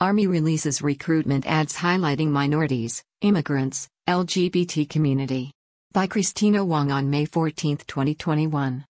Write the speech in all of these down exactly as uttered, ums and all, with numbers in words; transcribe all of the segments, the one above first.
Army releases recruitment ads highlighting minorities, immigrants, L G B T community. By Christina Wong on May fourteenth, twenty twenty-one.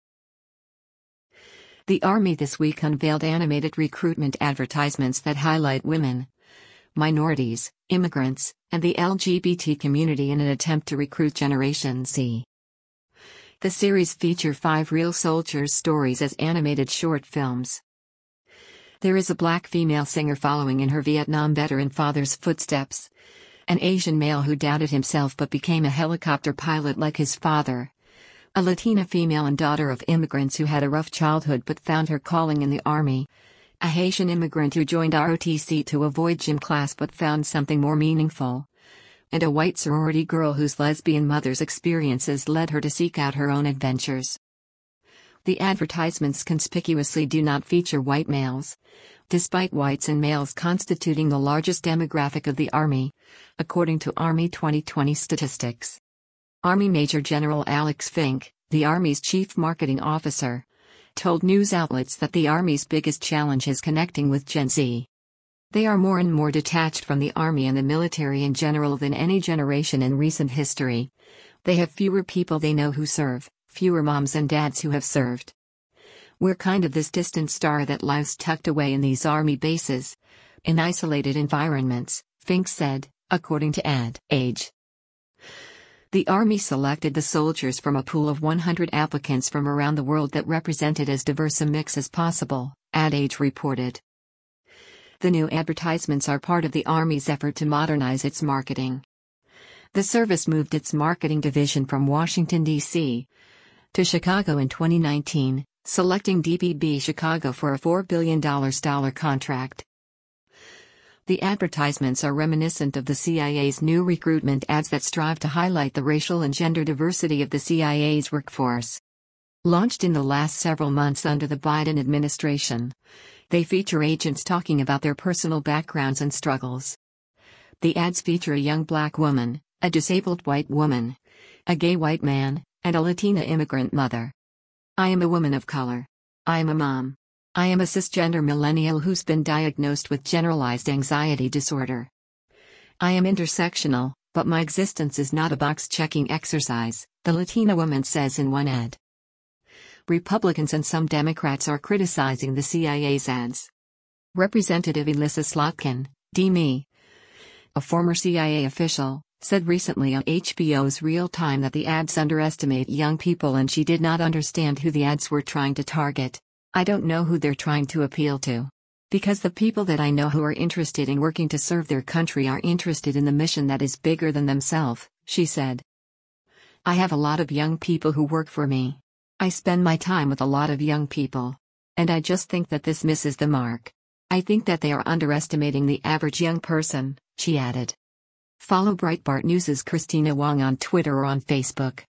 The Army this week unveiled animated recruitment advertisements that highlight women, minorities, immigrants, and the L G B T community in an attempt to recruit Generation Z. The series feature five real soldiers' stories as animated short films. There is a black female singer following in her Vietnam veteran father's footsteps, an Asian male who doubted himself but became a helicopter pilot like his father, a Latina female and daughter of immigrants who had a rough childhood but found her calling in the Army, a Haitian immigrant who joined R O T C to avoid gym class but found something more meaningful, and a white sorority girl whose lesbian mother's experiences led her to seek out her own adventures. The advertisements conspicuously do not feature white males, despite whites and males constituting the largest demographic of the Army, according to Army twenty twenty statistics. Army Major General Alex Fink, the Army's chief marketing officer, told news outlets that the Army's biggest challenge is connecting with Gen Z. They are more and more detached from the Army and the military in general than any generation in recent history. They have fewer people they know who serve, fewer moms and dads who have served. We're kind of this distant star that lives tucked away in these Army bases, in isolated environments, Fink said, according to Ad Age. The Army selected the soldiers from a pool of one hundred applicants from around the world that represented as diverse a mix as possible, Ad Age reported. The new advertisements are part of the Army's effort to modernize its marketing. The service moved its marketing division from Washington, D C to Chicago in twenty nineteen, selecting D B B Chicago for a four billion dollars contract. The advertisements are reminiscent of the C I A's new recruitment ads that strive to highlight the racial and gender diversity of the C I A's workforce. Launched in the last several months under the Biden administration, they feature agents talking about their personal backgrounds and struggles. The ads feature a young black woman, a disabled white woman, a gay white man, and a Latina immigrant mother. I am a woman of color. I am a mom. I am a cisgender millennial who's been diagnosed with generalized anxiety disorder. I am intersectional, but my existence is not a box-checking exercise, the Latina woman says in one ad. Republicans and some Democrats are criticizing the C I A's ads. Representative Elissa Slotkin, D M E, a former C I A official, said recently on H B O's Real Time that the ads underestimate young people and she did not understand who the ads were trying to target. I don't know who they're trying to appeal to. Because the people that I know who are interested in working to serve their country are interested in the mission that is bigger than themselves, she said. I have a lot of young people who work for me. I spend my time with a lot of young people. And I just think that this misses the mark. I think that they are underestimating the average young person, she added. Follow Breitbart News' Christina Wong on Twitter or on Facebook.